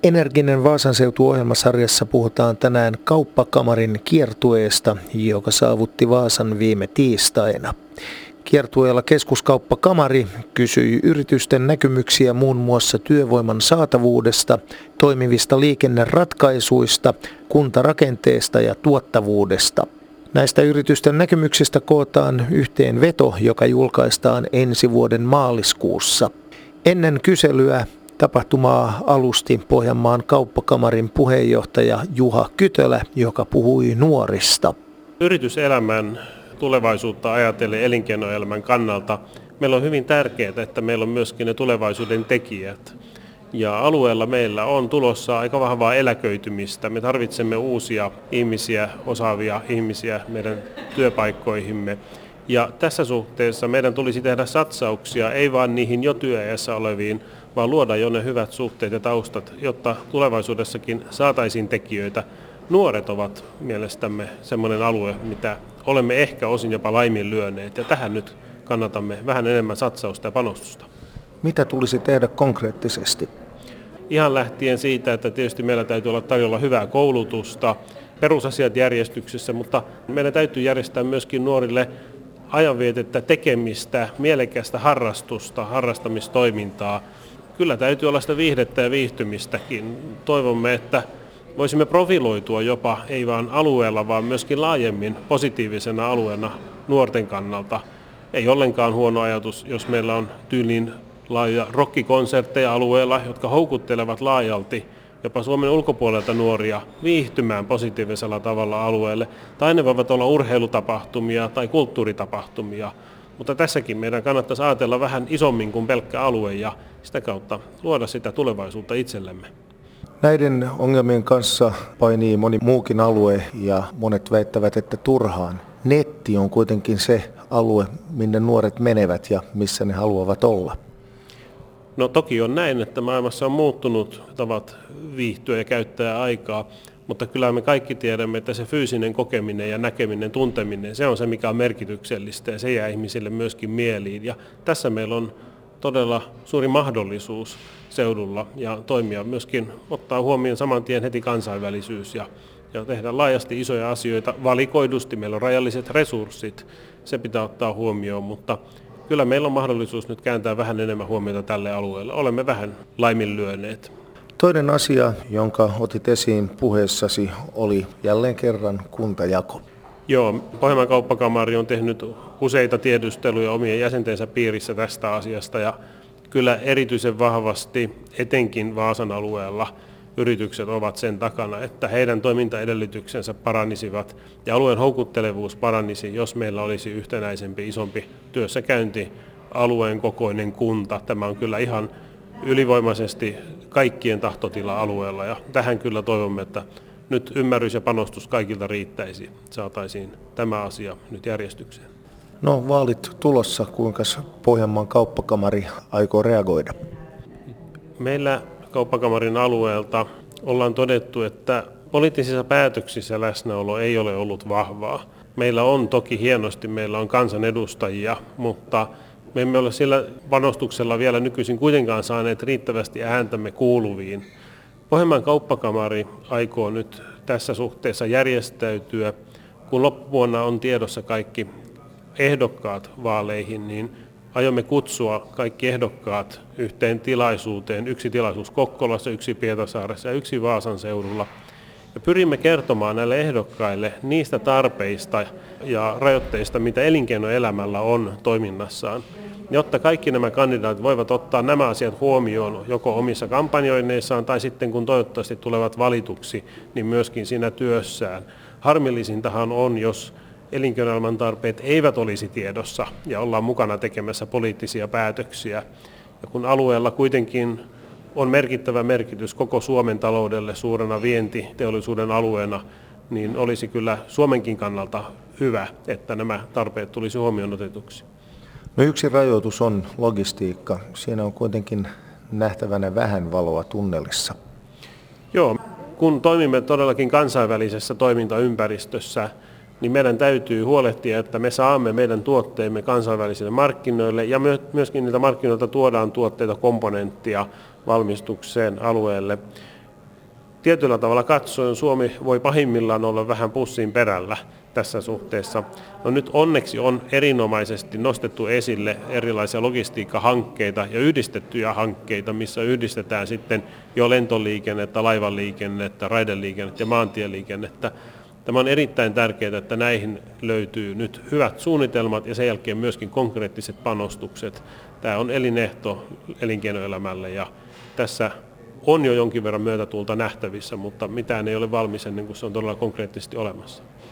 Energinen Vaasan seutu-ohjelmasarjassa puhutaan tänään Kauppakamarin kiertueesta, joka saavutti Vaasan viime tiistaina. Kiertueella Keskuskauppakamari kysyi yritysten näkemyksiä muun muassa työvoiman saatavuudesta, toimivista liikenneratkaisuista, kuntarakenteesta ja tuottavuudesta. Näistä yritysten näkemyksistä kootaan yhteenveto, joka julkaistaan ensi vuoden maaliskuussa. Ennen kyselyä tapahtumaa alusti Pohjanmaan kauppakamarin puheenjohtaja Juha Kytölä, joka puhui nuorista. Yrityselämän tulevaisuutta ajatellen elinkeinoelämän kannalta meillä on hyvin tärkeää, että meillä on myöskin ne tulevaisuuden tekijät. Ja alueella meillä on tulossa aika vahvaa eläköitymistä. Me tarvitsemme uusia ihmisiä, osaavia ihmisiä meidän työpaikkoihimme. Ja tässä suhteessa meidän tulisi tehdä satsauksia, ei vain niihin jo työiässä oleviin, vaan luoda jo ne hyvät suhteet ja taustat, jotta tulevaisuudessakin saataisiin tekijöitä. Nuoret ovat mielestämme semmoinen alue, mitä olemme ehkä osin jopa laiminlyöneet, ja tähän nyt kannatamme vähän enemmän satsausta ja panostusta. Mitä tulisi tehdä konkreettisesti? Ihan lähtien siitä, että tietysti meillä täytyy olla tarjolla hyvää koulutusta, perusasiat järjestyksessä, mutta meidän täytyy järjestää myöskin nuorille ajanvietettä, tekemistä, mielekästä harrastusta, harrastamistoimintaa. Kyllä täytyy olla sitä viihdettä ja viihtymistäkin. Toivomme, että voisimme profiloitua jopa, ei vain alueella, vaan myöskin laajemmin positiivisena alueena nuorten kannalta. Ei ollenkaan huono ajatus, jos meillä on tyyliin laajoja rockikonsertteja alueella, jotka houkuttelevat laajalti jopa Suomen ulkopuolelta nuoria viihtymään positiivisella tavalla alueelle. Tai ne voivat olla urheilutapahtumia tai kulttuuritapahtumia. Mutta tässäkin meidän kannattaisi ajatella vähän isommin kuin pelkkä alue ja sitä kautta luoda sitä tulevaisuutta itsellemme. Näiden ongelmien kanssa painii moni muukin alue ja monet väittävät, että turhaan. Netti on kuitenkin se alue, minne nuoret menevät ja missä ne haluavat olla. No toki on näin, että maailmassa on muuttunut tavat viihtyä ja käyttää aikaa, mutta kyllä me kaikki tiedämme, että se fyysinen kokeminen ja näkeminen, tunteminen, se on se mikä on merkityksellistä ja se jää ihmisille myöskin mieliin. Ja tässä meillä on todella suuri mahdollisuus seudulla ja toimia myöskin, ottaa huomioon saman tien heti kansainvälisyys ja tehdä laajasti isoja asioita. Valikoidusti meillä on rajalliset resurssit, se pitää ottaa huomioon, mutta kyllä meillä on mahdollisuus nyt kääntää vähän enemmän huomiota tälle alueelle. Olemme vähän laiminlyöneet. Toinen asia, jonka otit esiin puheessasi, oli jälleen kerran kuntajako. Joo, Pohjanmaan kauppakamari on tehnyt useita tiedusteluja omien jäsentensä piirissä tästä asiasta ja kyllä erityisen vahvasti, etenkin Vaasan alueella, yritykset ovat sen takana, että heidän toimintaedellytyksensä paranisivat ja alueen houkuttelevuus paranisi, jos meillä olisi yhtenäisempi, isompi työssäkäynti, alueen kokoinen kunta. Tämä on kyllä ihan ylivoimaisesti kaikkien tahtotila alueella ja tähän kyllä toivomme, että nyt ymmärrys ja panostus kaikilta riittäisi, saataisiin tämä asia nyt järjestykseen. No vaalit tulossa, kuinka Pohjanmaan kauppakamari aikoo reagoida? Meillä kauppakamarin alueelta ollaan todettu, että poliittisissa päätöksissä läsnäolo ei ole ollut vahvaa. Meillä on toki hienosti, meillä on kansanedustajia, mutta me emme ole sillä panostuksella vielä nykyisin kuitenkaan saaneet riittävästi ääntämme kuuluviin. Pohjanmaan kauppakamari aikoo nyt tässä suhteessa järjestäytyä. Kun loppuvuonna on tiedossa kaikki ehdokkaat vaaleihin, niin aiomme kutsua kaikki ehdokkaat yhteen tilaisuuteen. Yksi tilaisuus Kokkolassa, yksi Pietarsaaressa ja yksi Vaasan seudulla. Ja pyrimme kertomaan näille ehdokkaille niistä tarpeista ja rajoitteista, mitä elinkeinoelämällä on toiminnassaan, jotta kaikki nämä kandidaatit voivat ottaa nämä asiat huomioon joko omissa kampanjoinneissaan tai sitten kun toivottavasti tulevat valituksi, niin myöskin siinä työssään. Harmillisintahan on, jos elinkeinoelämän tarpeet eivät olisi tiedossa ja ollaan mukana tekemässä poliittisia päätöksiä. Ja kun alueella kuitenkin on merkittävä merkitys koko Suomen taloudelle suurena vientiteollisuuden alueena, niin olisi kyllä Suomenkin kannalta hyvä, että nämä tarpeet tulisi huomioon otetuksi. No yksi rajoitus on logistiikka. Siinä on kuitenkin nähtävänä vähän valoa tunnelissa. Joo, kun toimimme todellakin kansainvälisessä toimintaympäristössä, niin meidän täytyy huolehtia, että me saamme meidän tuotteemme kansainvälisille markkinoille ja myöskin niiltä markkinoilta tuodaan tuotteita, komponenttia valmistukseen alueelle. Tietyllä tavalla katsoen Suomi voi pahimmillaan olla vähän pussin perällä tässä suhteessa. No nyt onneksi on erinomaisesti nostettu esille erilaisia logistiikkahankkeita ja yhdistettyjä hankkeita, missä yhdistetään sitten jo lentoliikennettä, laivaliikennettä, raideliikennettä ja maantieliikennettä. Tämä on erittäin tärkeää, että näihin löytyy nyt hyvät suunnitelmat ja sen jälkeen myöskin konkreettiset panostukset. Tämä on elinehto elinkeinoelämälle ja tässä on jo jonkin verran myötätuulta nähtävissä, mutta mitään ei ole valmis ennen kuin se on todella konkreettisesti olemassa.